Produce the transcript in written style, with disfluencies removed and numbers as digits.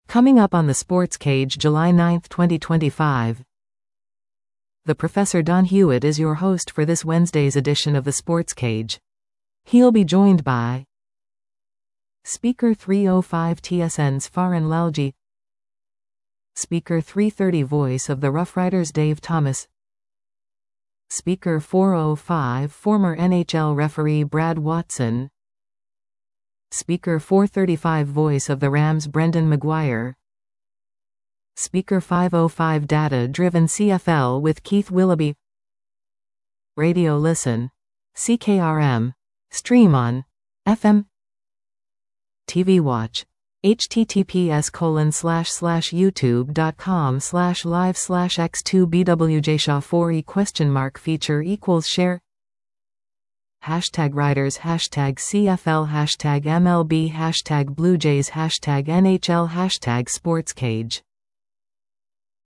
Coming up on the Sports Cage July 9, 2025. The Professor Don Hewitt is your host for this Wednesday's edition of the Sports Cage. He'll be joined by Speaker 305 TSN's Farhan Lalji, Speaker 330 Voice of the Rough Riders Dave Thomas, Speaker 405 former NHL referee Brad Watson, Speaker 435 Voice of the Rams Brendan McGuire, Speaker 505 Data-Driven CFL with Keith Willoughby, Radio Listen, CKRM, Stream on, FM, TV Watch, https://youtube.com/live/x2bwjshaw4e ? Feature = share #Riders #CFL #MLB #Blue Jays #NHL #SportsCage